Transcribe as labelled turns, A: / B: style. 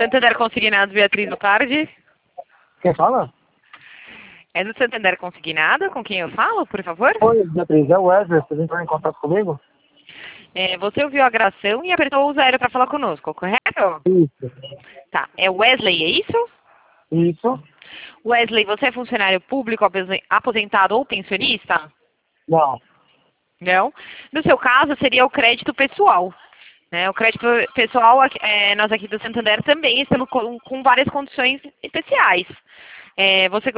A: Santander Consignados, Beatriz Lucardi.
B: Quem fala?
A: É do Santander Consignado? Com quem eu falo, por favor?
B: Oi, Beatriz, é o Wesley, você entrou em contato comigo?
A: Você ouviu a gravação e apertou o 0 para falar conosco, correto?
B: Isso.
A: Tá, é Wesley, é isso?
B: Isso?
A: Wesley, você é funcionário público, aposentado ou pensionista?
B: Não.
A: Não. No seu caso, seria o crédito pessoal. Né? O crédito pessoal, nós aqui do Santander também estamos com várias condições especiais. Você